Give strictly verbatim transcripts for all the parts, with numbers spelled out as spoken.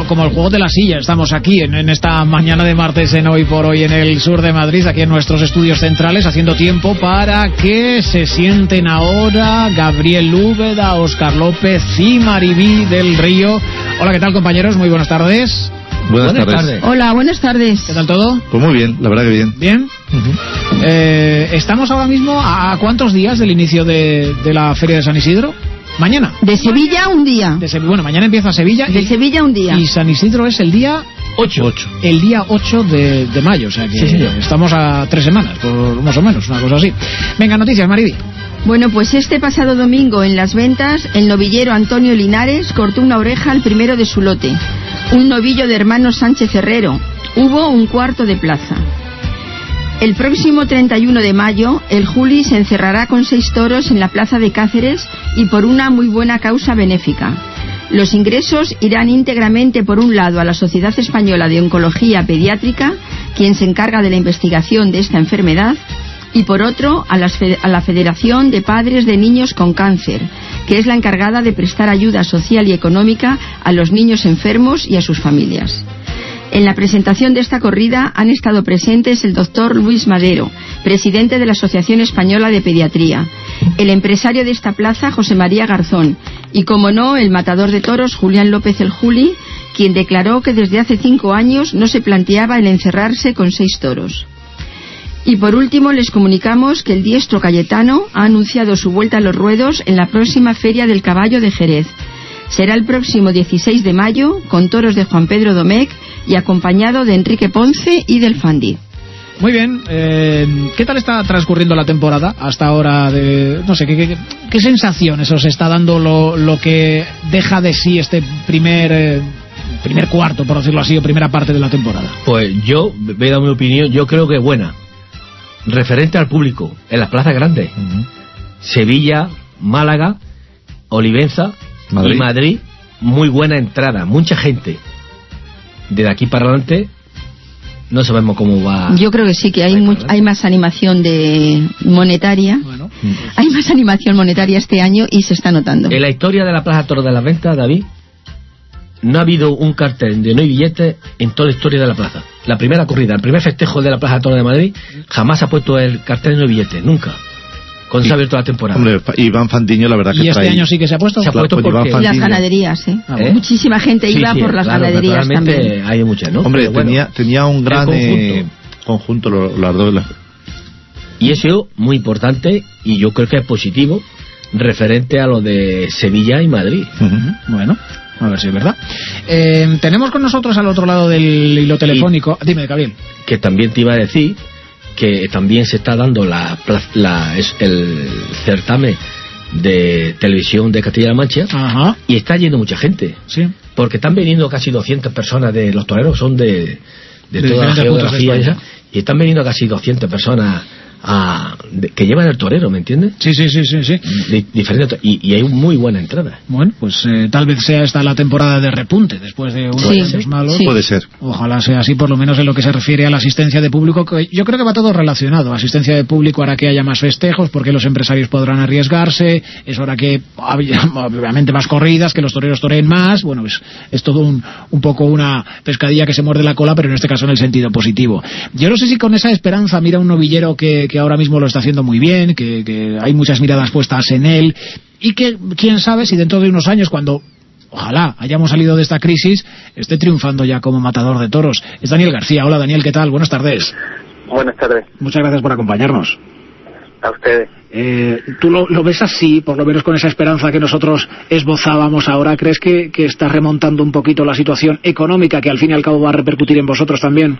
como el juego de la silla. Estamos aquí en, en esta mañana de martes en Hoy por Hoy en el sur de Madrid, aquí en nuestros estudios centrales, haciendo tiempo para que se sienten ahora Gabriel Úbeda, Óscar López y Maribí del Río. Hola, ¿qué tal, compañeros? Muy buenas tardes. Buenas, buenas tardes. tardes. Hola, buenas tardes. ¿Qué tal todo? Pues muy bien, la verdad que bien. ¿Bien? Uh-huh. Eh, ¿Estamos ahora mismo a cuántos días del inicio de, de la Feria de San Isidro? Mañana. De Sevilla un día. De Se- bueno, mañana empieza Sevilla. De y, Sevilla un día. Y San Isidro es el día ocho. El día ocho de, de mayo, o sea que sí, sí. estamos a tres semanas, por más o menos, una cosa así. Venga, noticias, Maribí. Bueno, pues este pasado domingo en Las Ventas, el novillero Antonio Linares cortó una oreja al primero de su lote, un novillo de hermanos Sánchez Herrero. Hubo un cuarto de plaza. El próximo treinta y uno de mayo, el Juli se encerrará con seis toros en la plaza de Cáceres y por una muy buena causa benéfica. Los ingresos irán íntegramente, por un lado, a la Sociedad Española de Oncología Pediátrica, quien se encarga de la investigación de esta enfermedad, y por otro, a, las fe- a la Federación de Padres de Niños con Cáncer, que es la encargada de prestar ayuda social y económica a los niños enfermos y a sus familias. En la presentación de esta corrida han estado presentes el doctor Luis Madero, presidente de la Asociación Española de Pediatría, el empresario de esta plaza, José María Garzón, y, como no, el matador de toros, Julián López el Juli, quien declaró que desde hace cinco años no se planteaba el encerrarse con seis toros. Y por último les comunicamos que el diestro Cayetano ha anunciado su vuelta a los ruedos en la próxima Feria del Caballo de Jerez. Será el próximo dieciséis de mayo, con toros de Juan Pedro Domecq y acompañado de Enrique Ponce y del Fandi. Muy bien, eh, ¿qué tal está transcurriendo la temporada hasta ahora? De, no sé, ¿qué, qué, qué sensaciones os está dando lo, lo que deja de sí este primer... Eh, primer cuarto, por decirlo así, o primera parte de la temporada? Pues yo, voy a dar mi opinión, yo creo que es buena. Referente al público, en las plazas grandes. Uh-huh. Sevilla, Málaga, Olivenza Madrid. y Madrid, muy buena entrada, mucha gente. De aquí para adelante no sabemos cómo va. Yo creo que sí, que hay, mu- hay más animación de monetaria. Bueno. Hay más animación monetaria este año y se está notando. En la historia de la Plaza Toro de las Ventas, David, no ha habido un cartel de no hay billetes en toda la historia de la plaza. La primera corrida, el primer festejo de la Plaza Toro de Madrid, jamás ha puesto el cartel de no hay billetes, nunca. Cuando se ha abierto la temporada. Hombre, Iván Fandiño, la verdad que ¿Y este trae... año sí que se ha puesto? Se ha puesto pues porque... Las ganaderías, ¿eh? Ah, bueno. Muchísima gente sí, iba sí, por las claro, ganaderías también. Hay muchas, ¿no? Hombre, bueno, tenía, tenía un gran conjunto, eh, conjunto lo, las dos. Las... Y eso muy importante, y yo creo que es positivo, referente a lo de Sevilla y Madrid. Uh-huh. Bueno, a ver si es verdad. Eh, tenemos con nosotros al otro lado del hilo telefónico... Y, Dime, Gabriel. Que también te iba a decir que también se está dando la, la es el certamen de televisión de Castilla-La Mancha. Ajá. Y está yendo mucha gente. Sí. Porque están viniendo casi doscientas personas de los toreros, son de, de, de toda la geografía esa, y están viniendo casi doscientas personas a, de, que llevan el torero, ¿me entiendes? Sí, sí, sí, sí, sí. De, diferente, y, y hay muy buena entrada. Bueno, pues eh, tal vez sea esta la temporada de repunte después de unos sí, años malos. Sí. Puede ser. Ojalá sea así, por lo menos en lo que se refiere a la asistencia de público, que yo creo que va todo relacionado. Asistencia de público hará que haya más festejos, porque los empresarios podrán arriesgarse, eso hará que haya obviamente más corridas, que los toreros toreen más. Bueno, pues es todo un, un poco una pescadilla que se muerde la cola, pero en este caso en el sentido positivo. Yo no sé si con esa esperanza mira un novillero que, que ahora mismo lo está haciendo muy bien, que, que hay muchas miradas puestas en él, y que quién sabe si dentro de unos años, cuando ojalá hayamos salido de esta crisis, esté triunfando ya como matador de toros. Es Daniel García. Hola, Daniel, ¿qué tal? Buenas tardes. Buenas tardes. Muchas gracias por acompañarnos. A ustedes. Eh, ¿Tú lo, lo ves así, por lo menos con esa esperanza que nosotros esbozábamos ahora? ¿Crees que, que está remontando un poquito la situación económica, que al fin y al cabo va a repercutir en vosotros también?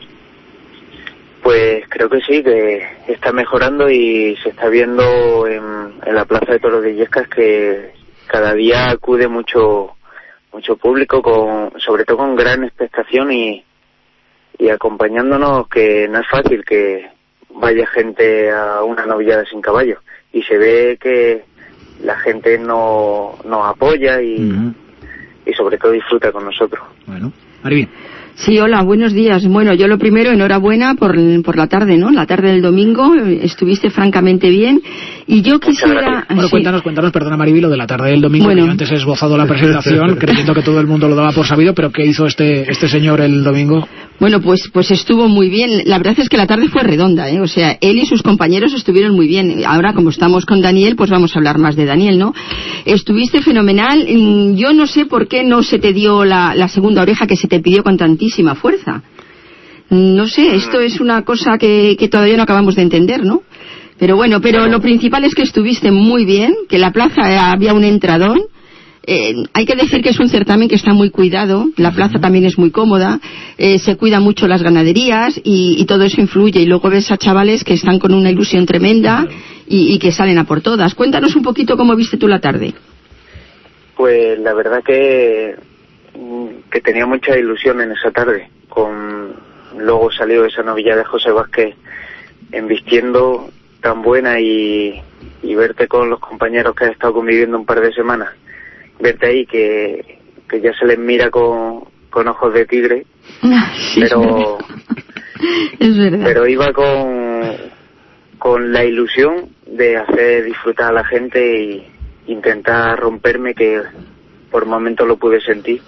Pues creo que sí, que está mejorando y se está viendo en, en la Plaza de Toros de Illescas que cada día acude mucho mucho público, con sobre todo con gran expectación y, y acompañándonos, que no es fácil que vaya gente a una novillada sin caballo, y se ve que la gente no nos apoya y, uh-huh. y sobre todo disfruta con nosotros. Bueno, Maribí. Sí, hola, buenos días. Bueno, yo lo primero, enhorabuena por, por la tarde, ¿no? La tarde del domingo, estuviste francamente bien. Y yo quisiera... Bueno, sí. cuéntanos, cuéntanos, perdona Mariby, lo de la tarde del domingo, Bueno. que yo antes he esbozado la presentación, creyendo que todo el mundo lo daba por sabido, pero ¿qué hizo este este señor el domingo? Bueno, pues pues estuvo muy bien. La verdad es que la tarde fue redonda, ¿eh? O sea, él y sus compañeros estuvieron muy bien. Ahora, como estamos con Daniel, pues vamos a hablar más de Daniel, ¿no? Estuviste fenomenal. Yo no sé por qué no se te dio la, la segunda oreja que se te pidió con tantísima fuerza. No sé, esto es una cosa que, que todavía no acabamos de entender, ¿no? Pero bueno, pero lo principal es que estuviste muy bien, que en la plaza había un entradón. Eh, hay que decir que es un certamen que está muy cuidado, la plaza también es muy cómoda, eh, se cuida mucho las ganaderías y, y todo eso influye. Y luego ves a chavales que están con una ilusión tremenda y, y que salen a por todas. Cuéntanos un poquito cómo viste tú la tarde. Pues la verdad que, que tenía mucha ilusión en esa tarde. Con luego salió esa novilla de José Vázquez embistiendo tan buena y, y verte con los compañeros que has estado conviviendo un par de semanas, verte ahí que, que ya se les mira con, con ojos de tigre, Sí, pero es verdad. pero iba con con la ilusión de hacer disfrutar a la gente y intentar romperme, que por momentos lo pude sentir.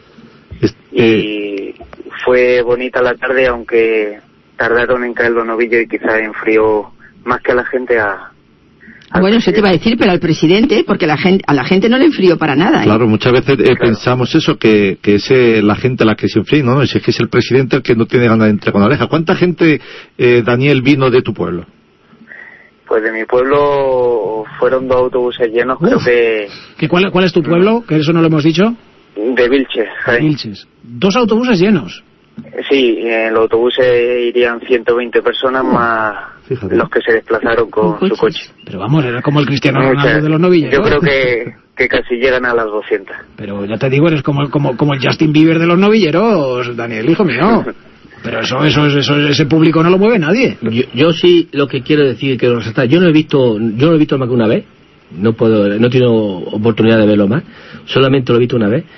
Y fue bonita la tarde, aunque tardaron en caer los novillos y quizás enfrió más que a la gente a... Bueno, eso te iba a decir, pero al presidente, porque la gente, a la gente no le enfrió para nada, ¿eh? Claro, muchas veces eh, claro. pensamos eso, que, que es eh, la gente a la que se enfría, ¿no? Es que es el presidente el que no tiene ganas de entrar con la oreja. ¿Cuánta gente, eh, Daniel, vino de tu pueblo? Pues de mi pueblo fueron dos autobuses llenos, Uf. creo que... ¿Que cuál, ¿Cuál es tu pueblo? Que eso no lo hemos dicho. De Vilches. De Vilches. Dos autobuses llenos. Sí, en los autobuses irían ciento veinte personas oh, más fíjate. Los que se desplazaron con su coche. Pero vamos, era como el Cristiano Ronaldo Muchas. de los novilleros. Yo creo que, que casi llegan a las doscientas. Pero ya te digo, eres como, como, como el Justin Bieber de los novilleros, Daniel, hijo mío. Pero eso, eso, eso, ese público no lo mueve nadie. Yo, yo sí lo que quiero decir que los está, yo no he visto, yo no he visto más que una vez. No puedo, no he tenido oportunidad de verlo más. Solamente lo he visto una vez.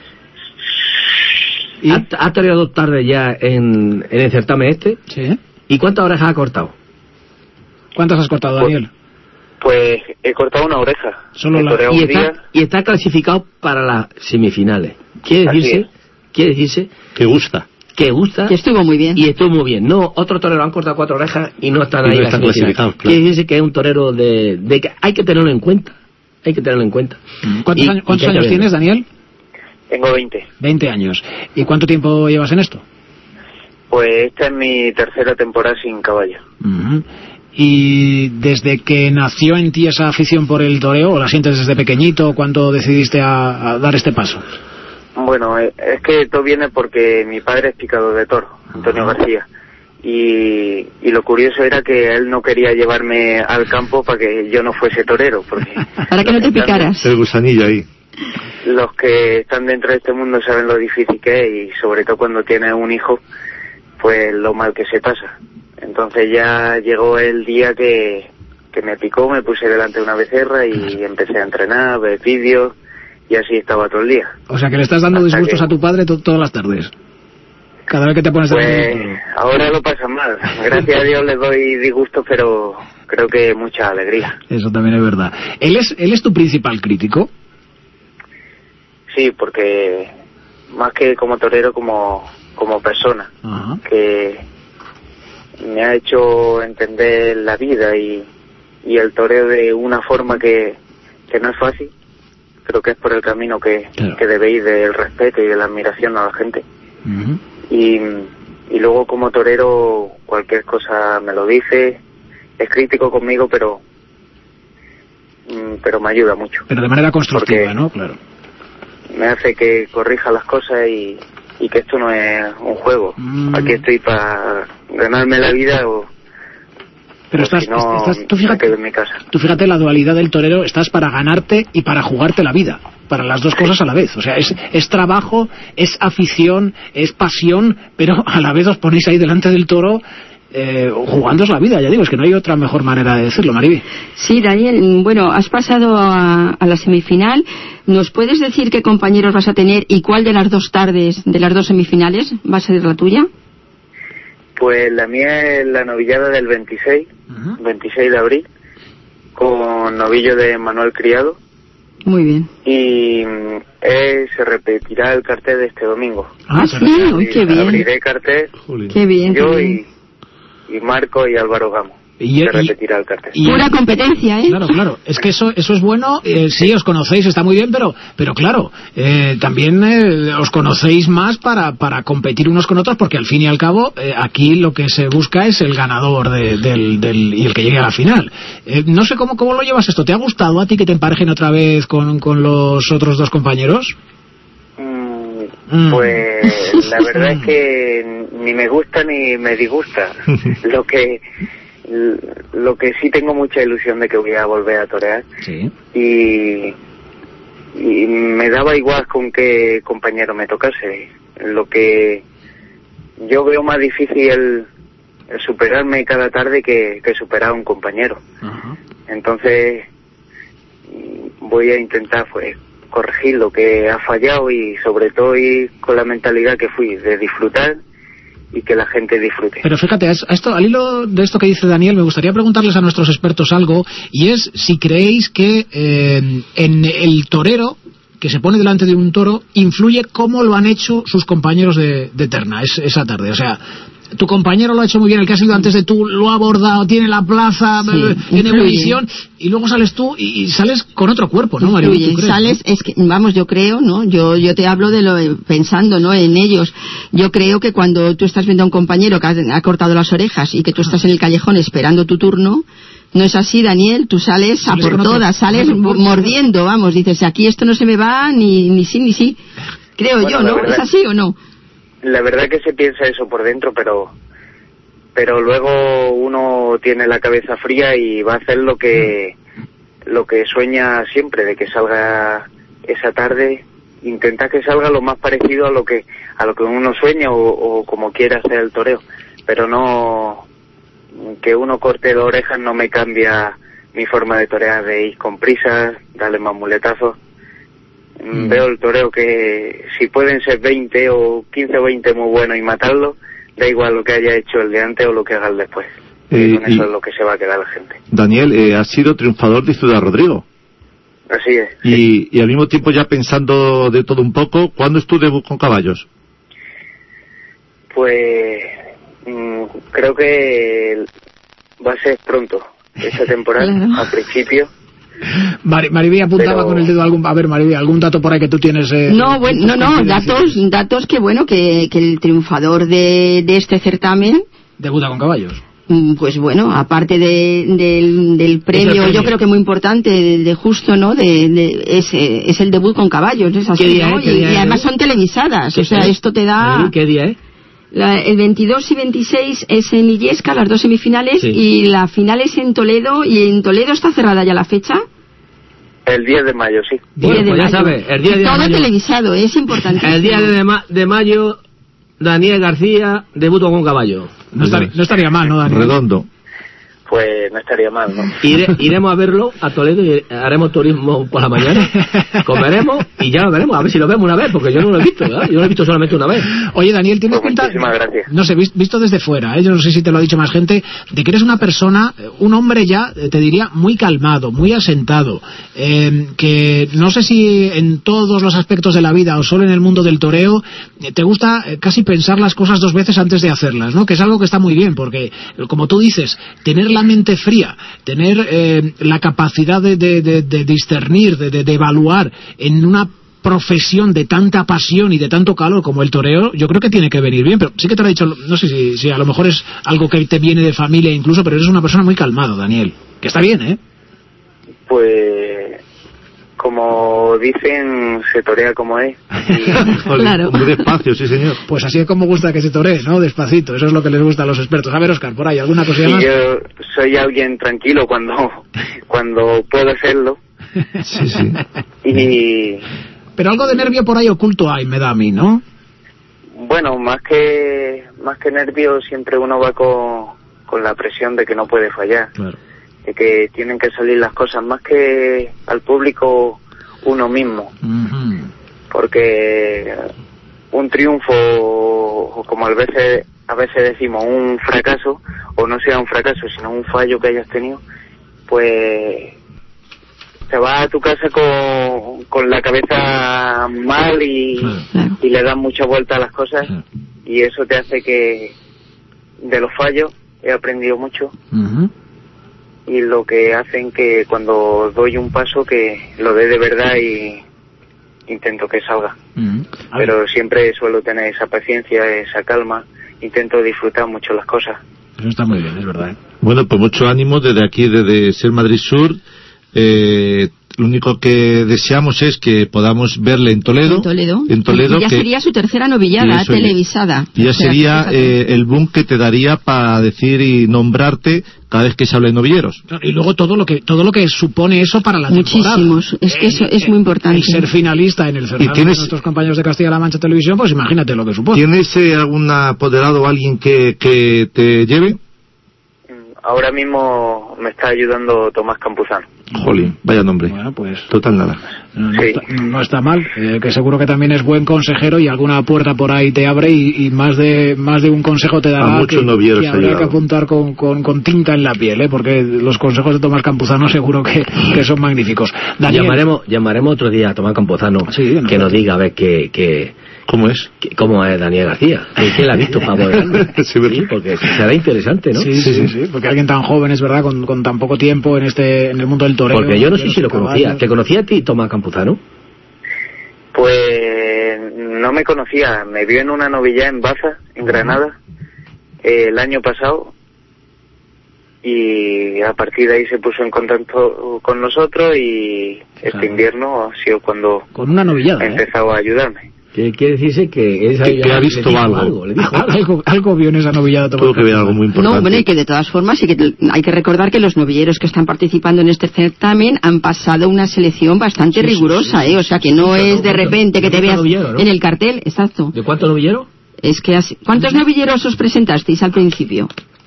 ¿Y? Ha, ha tardado dos tardes ya en, en el certamen este. Sí. ¿Y cuántas orejas ha cortado? ¿Cuántas has cortado, Daniel? Pues, pues he cortado una oreja. Solo la... y, está, y está clasificado para las semifinales. Quiere decirse, quiere decirse que gusta. Que gusta. Que estuvo muy bien. Y estuvo muy bien. No, otros toreros han cortado cuatro orejas y no están y ahí. No están clasificados, claro. Quiere decirse que es un torero de, de que hay que tenerlo en cuenta. Hay que tenerlo en cuenta. ¿Cuántos, y, años, ¿cuántos años tienes, Daniel? Tengo veinte. veinte años. ¿Y cuánto tiempo llevas en esto? Pues esta es mi tercera temporada sin caballo. Uh-huh. ¿Y desde que nació en ti esa afición por el toreo, o la sientes desde pequeñito, cuando decidiste a, a dar este paso? Bueno, es que todo viene porque mi padre es picador de toro, Antonio uh-huh. García. Y, y lo curioso era que él no quería llevarme al campo para que yo no fuese torero, porque para que no te picaras. El gusanillo ahí. Los que están dentro de este mundo saben lo difícil que es, y sobre todo cuando tienes un hijo, pues lo mal que se pasa. Entonces ya llegó el día que, que me picó, me puse delante de una becerra y empecé a entrenar, a ver vídeos, y así estaba todo el día. O sea que le estás dando Hasta disgustos que... a tu padre to- todas las tardes. Cada vez que te pones pues, de... ahora lo pasa mal. Gracias a Dios le doy disgustos, pero creo que mucha alegría. Eso también es verdad. ¿Él es, él es tu principal crítico? Sí, porque más que como torero, como, como persona, Ajá. que me ha hecho entender la vida y, y el toreo de una forma que, que no es fácil. Creo que es por el camino que, claro. que debéis del respeto y de la admiración a la gente. Uh-huh. Y, y luego como torero cualquier cosa me lo dice, es crítico conmigo, pero pero me ayuda mucho. Pero de manera constructiva, ¿no? Claro. Me hace que corrija las cosas y, y que esto no es un juego. Mm. Aquí estoy para ganarme la vida o... Pero estás, si no, estás tú, fíjate, me quedo en mi casa. tú fíjate la dualidad del torero, estás para ganarte y para jugarte la vida, para las dos cosas a la vez. O sea, es, es trabajo, es afición, es pasión, pero a la vez os ponéis ahí delante del toro eh, jugándoos la vida, ya digo, es que no hay otra mejor manera de decirlo, Mariby. Sí, Daniel, bueno, has pasado a, a la semifinal. ¿Nos puedes decir qué compañeros vas a tener y cuál de las dos tardes, de las dos semifinales, va a ser la tuya? Pues la mía es la novillada del veintiséis, uh-huh. veintiséis de abril, con novillo de Manuel Criado. Muy bien. Y eh, se repetirá el cartel de este domingo. Ah, sí, uy, qué bien. Abriré cartel. Qué bien. Yo qué bien. Y, y Marco y Álvaro Gamo. Y, se repetirá el cartel. Y, Pura competencia, ¿eh? Claro, claro. Es que eso eso es bueno. Eh, sí, os conocéis, está muy bien, pero pero claro, eh, también eh, os conocéis más para para competir unos con otros, porque al fin y al cabo eh, aquí lo que se busca es el ganador de, del, del y el que llegue a la final. Eh, no sé cómo cómo lo llevas esto. ¿Te ha gustado a ti que te emparejen otra vez con, con los otros dos compañeros? Mm, pues la verdad es que ni me gusta ni me disgusta. Lo que Lo que sí tengo mucha ilusión de que voy a volver a torear. Sí. Y, y me daba igual con qué compañero me tocase. Lo que yo veo más difícil el, el superarme cada tarde que, que superar a un compañero. Uh-huh. Entonces voy a intentar pues corregir lo que ha fallado y sobre todo ir con la mentalidad que fui de disfrutar y que la gente disfrute. Pero fíjate, a esto, al hilo de esto que dice Daniel, me gustaría preguntarles a nuestros expertos algo, y es si creéis que eh, en el torero que se pone delante de un toro influye cómo lo han hecho sus compañeros de, de terna es, esa tarde. O sea, tu compañero lo ha hecho muy bien, el que ha sido antes de tú lo ha abordado, tiene la plaza sí, en ebullición, y luego sales tú y, y sales con otro cuerpo, ¿no, María? Influye, sales, ¿no? Es que, vamos, yo creo, ¿no? Yo yo te hablo de lo pensando, ¿no? En ellos. Yo creo que cuando tú estás viendo a un compañero que ha, ha cortado las orejas y que tú estás en el callejón esperando tu turno, no es así, Daniel, tú sales, sales a por todas, sales mordiendo, vamos, dices, aquí esto no se me va ni ni sí ni sí. Creo bueno, yo, ¿no? Verdad... ¿Es así o no? La verdad que se piensa eso por dentro, pero pero luego uno tiene la cabeza fría y va a hacer lo que lo que sueña siempre, de que salga esa tarde, intenta que salga lo más parecido a lo que a lo que uno sueña o, o como quiera hacer el toreo, pero no que uno corte de orejas no me cambia mi forma de torear, de ir con prisas, darle más muletazos. Mm. Veo el toreo que si pueden ser veinte o quince o veinte muy buenos y matarlo, da igual lo que haya hecho el de antes o lo que haga el después. Eh, y con eso y, es lo que se va a quedar la gente. Daniel, eh, has sido triunfador de Ciudad Rodrigo. Así es. Y, sí. y al mismo tiempo ya pensando de todo un poco, ¿cuándo es tu debut con caballos? Pues mmm, creo que va a ser pronto, esta temporada, claro. Al principio. Mar Maribí apuntaba pero... con el dedo algún, a ver Maribí, algún dato por ahí que tú tienes. Eh, no, bueno, no, no, datos, datos que bueno, que, que el triunfador de, de este certamen debuta con caballos. Pues bueno, aparte de, de, del premio, premio, yo creo que muy importante, de, de justo, ¿no? De, de, es, es el debut con caballos, es así, ¿no? Y, y además son televisadas, o sea, es? Esto te da... ¿Qué día, eh? La, el veintidós y veintiséis es en Illescas, las dos semifinales, sí. Y la final es en Toledo, y en Toledo está cerrada ya la fecha. El diez de mayo, sí. Bueno, diez de pues ya mayo. sabes, el diez de todo mayo. televisado, es importante. El día de, ma de mayo, Daniel García debuta con caballo. No estaría, no estaría mal, ¿no, Daniel? Redondo. Pues no estaría mal, ¿no? Ire, iremos a verlo a Toledo y haremos turismo por la mañana, comeremos y ya lo veremos, a ver si lo vemos una vez, porque yo no lo he visto, ¿verdad? Yo lo he visto solamente una vez. Oye, Daniel, ¿tienes pues cuenta? Muchísimas gracias. No sé, visto desde fuera, ¿eh? Yo no sé si te lo ha dicho más gente, de que eres una persona, un hombre ya, te diría, muy calmado, muy asentado, eh, que no sé si en todos los aspectos de la vida o solo en el mundo del toreo, te gusta casi pensar las cosas dos veces antes de hacerlas, ¿no? Que es algo que está muy bien, porque, como tú dices, tener la mente fría, tener eh, la capacidad de, de, de, de discernir, de, de, de evaluar en una profesión de tanta pasión y de tanto calor como el toreo, yo creo que tiene que venir bien, pero sí que te lo he dicho, no sé si, si a lo mejor es algo que te viene de familia incluso, pero eres una persona muy calmada, Daniel, que está bien, ¿eh? Pues... como dicen, se torea como es. Y... claro. Muy despacio, sí, señor. Pues así es como gusta que se toree, ¿no? Despacito, eso es lo que les gusta a los expertos. A ver, Óscar, por ahí, ¿alguna cosilla más? Yo soy alguien tranquilo cuando, cuando puedo hacerlo. Sí, sí. Y... pero algo de nervio por ahí oculto hay, me da a mí, ¿no? Bueno, más que más que nervio, siempre uno va con, con la presión de que no puede fallar. Claro. De que tienen que salir las cosas más que al público uno mismo. Uh-huh. Porque un triunfo, como a veces a veces decimos un fracaso, o no sea un fracaso, sino un fallo que hayas tenido, pues te vas a tu casa con, con la cabeza mal y, claro. y le das mucha vuelta a las cosas, claro. y eso te hace que de los fallos he aprendido mucho. Uh-huh. Y lo que hacen que cuando doy un paso que lo dé de verdad y intento que salga. Uh-huh. Pero siempre suelo tener esa paciencia, esa calma, intento disfrutar mucho las cosas. Eso está muy bien, es verdad, ¿eh? Bueno, pues mucho ánimo desde aquí, desde Ser Madrid Sur. Eh, lo único que deseamos es que podamos verle en Toledo. En Toledo. En Toledo y ya que, sería su tercera novillada eso, televisada. Y ya O sea, sería fíjate. eh, el boom que te daría para decir y nombrarte cada vez que se habla de novilleros. Y luego todo lo que todo lo que supone eso para la temporada. Muchísimos. Es que eso es muy importante. El ser finalista en el certamen tienes- de nuestros compañeros de Castilla-La Mancha Televisión, pues imagínate lo que supone. ¿Tienes eh, algún apoderado o alguien que, que te lleve? Ahora mismo me está ayudando Tomás Campuzano. Jolín, vaya nombre. Bueno, pues Total nada. no, no Sí. está, no está mal, eh, que seguro que también es buen consejero y alguna puerta por ahí te abre y, y más de más de un consejo te dará A muchos que, novilleros que ha habría que llegado. apuntar con, con, con tinta en la piel, ¿eh? Porque los consejos de Tomás Campuzano seguro que, que son magníficos. Daniel, Llamaremos, llamaremos otro día a Tomás Campuzano Sí, no, que no. nos diga a ver qué, qué, ¿Cómo es? qué- cómo es Daniel García. ¿Quién la ha visto para poder? Sí, ¿verdad? Sí, porque será interesante, ¿no? Sí, sí, sí, sí, porque alguien tan joven, es verdad, con, con tan poco tiempo en este en el mundo del toreo. Porque yo no de sé los si lo conocía. caballos. ¿Te conocía a ti Tomás Campuzano? Pues no me conocía, me vio en una novillada en Baza, en Granada, eh, el año pasado, y a partir de ahí se puso en contacto con nosotros y este Claro. invierno ha sido cuando Con una novillada, ha ¿eh? empezado a ayudarme. Que quiere decirse que, esa Que- que ha le visto dijo algo. Le dijo algo. algo, algo vio en esa novillada Tomás Tuvo que ver Campuzano. algo muy importante. No, bueno, y que de todas formas sí que te- hay que recordar que los novilleros que están participando en este certamen han pasado una selección bastante Sí, sí, rigurosa, sí, sí. ¿eh? O sea, que no Sí, es claro, de repente que te mucho veas novillero, ¿no? en el cartel, exacto. ¿De cuánto novillero? Es que así... ¿Cuántos novilleros os presentasteis al principio?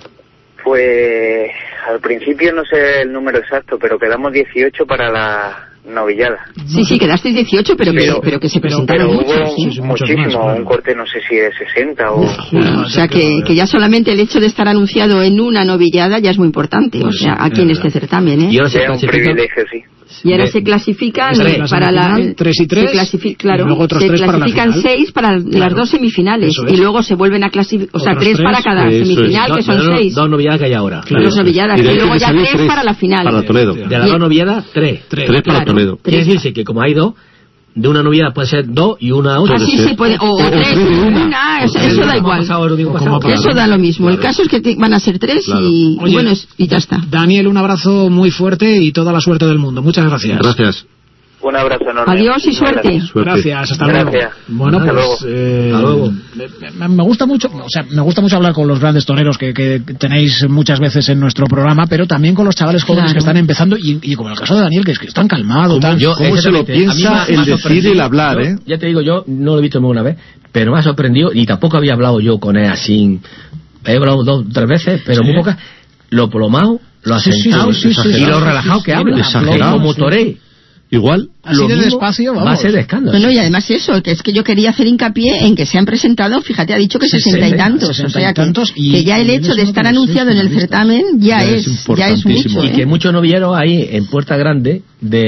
Pues al principio no sé el número exacto, pero quedamos dieciocho para la novillada. Sí, sí, quedasteis dieciocho, pero, Pero- que, pero que se pero- presentaron Pero muchos, hubo sí. sí, muchos muchísimo, más, claro. un corte no sé si de sesenta o... O sea, que, que ya solamente el hecho de estar anunciado en una novillada ya es muy importante, o sea, aquí en este certamen, ¿eh? Y ahora se Era un clasifica. privilegio, sí. Y ahora de- se clasifican Esa es eh, la para la semifinal, tres y tres, se clasifi- claro, y luego otros se tres para la clasifican final. seis para las Claro, dos semifinales eso es. y luego se vuelven a clasificar, o sea, Otros tres, tres, para cada eso es. semifinal, que Dos- son dos- seis, Dos novilladas que hay ahora. Claro. dos novilladas, Y y, de ahí luego tiene que ya salir tres, tres para la final. para Toledo. De las dos novilladas, tres. Tres. Tres para Claro. Toledo. Quiere decirse que como hay dos, de una novillada puede ser dos y una otra. Así ser. se puede, o, o O tres, tres de una. una, eso, O tres eso de da una, como ha igual. pasado el domingo O pasado. como para- Eso da lo mismo. El Claro. caso es que te- van a ser tres Claro. y, y Oye, bueno, es- y ya está. Daniel, un abrazo muy fuerte y toda la suerte del mundo. Muchas gracias. Gracias. Un abrazo enorme. Adiós y Muchísimas suerte. gracias. Suerte. Gracias, hasta luego. Gracias. Bueno, Hasta pues luego. eh, Hasta luego. me, me gusta mucho, o sea, me gusta mucho hablar con los grandes toreros que, que tenéis muchas veces en nuestro programa, pero también con los chavales jóvenes Claro. que están empezando y, y como el caso de Daniel, que es que es tan calmado, ¿Cómo tan yo- ¿Cómo se lo exactamente, a mí piensa me ha- el me ha decir sorprendido. y el hablar, Yo, eh? Ya te digo, yo no lo he visto más una vez, pero me ha sorprendido y tampoco había hablado yo con él así. He hablado dos tres veces, pero Sí. muy pocas. Lo plomado, lo Sí, sí, asentado sí, sí, sí, y sí, lo sí, relajado sí, que sí, habla. exagerado, Como sí. toré. Igual. así Lo de mismo despacio, vamos. va a ser de escándalo. No, no, y además eso, que es que yo quería hacer hincapié en que se han presentado, fíjate, ha dicho que sesenta y sesenta, tantos, sesenta o sea y que, tantos, y- que ya el y hecho de eso estar que los anunciado seis en el finalistas. certamen ya, Ya es es, ya es importantísimo. mucho, Y que ¿eh? muchos novilleros ahí en Puerta Grande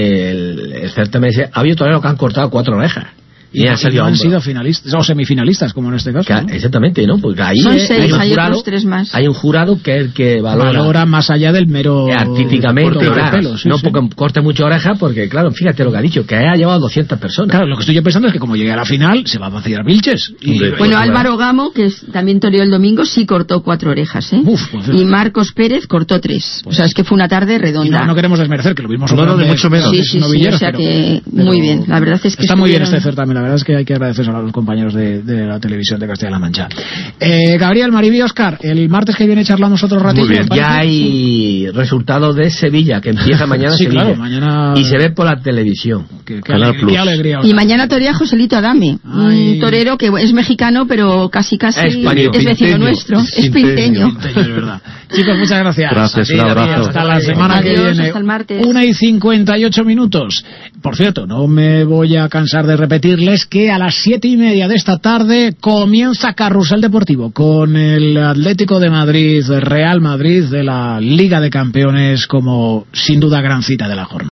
del el certamen ese, ha habido toreros que han cortado cuatro orejas. Y, Y, han y salido no a han hombro. sido finalistas o semifinalistas, como en este caso. Que- ¿no? Exactamente, ¿no? Porque ahí Son hay, seis, un hay jurado, otros tres más. hay un jurado que es el que valora, Valora más allá del mero eh, artísticamente, corte de claro, pelo, sí, no sí. porque corte mucho oreja, porque claro, fíjate lo que ha dicho, que ha llevado doscientas personas. Claro, lo que estoy yo pensando es que como llegue a la final se va a vaciar Vilches. Y, Hombre, Bueno, Pues, Álvaro Gamo, que es- también toreó el domingo, sí cortó cuatro orejas, ¿eh? Uf, pues, y Marcos Pérez cortó tres. O sea, es que fue una tarde y redonda. no, no queremos desmerecer, que lo vimos No, no, otros ni mucho menos. Sí, sí, sí, novilleros, o sea pero- que pero muy bien. La verdad es que está muy bien estuvieron- este certamen, la verdad es que hay que agradecer a los compañeros de, de la televisión de Castilla-La Mancha. Eh, Gabriel, Maribí, Oscar, el martes que viene charlamos otro ratito. Muy bien. ¿os parece? Ya hay resultados de Sevilla, que empieza mañana Sí, Sevilla. claro, mañana- Y se ve por la televisión. qué, qué, alegría, qué alegría. Y mañana torea Joselito Adame, Ay. un torero que es mexicano, pero casi casi Español. es vecino pinteño. nuestro, pinteño. es pinteño. pinteño. Es verdad. Chicos, muchas gracias. Gracias, un abrazo. Hasta la semana Adiós, que viene. Hasta el martes. Una y cincuenta y ocho minutos. Por cierto, no me voy a cansar de repetirles que a las siete y media de esta tarde comienza Carrusel Deportivo con el Atlético de Madrid, Real Madrid de la Liga de Campeones como sin duda gran cita de la jornada.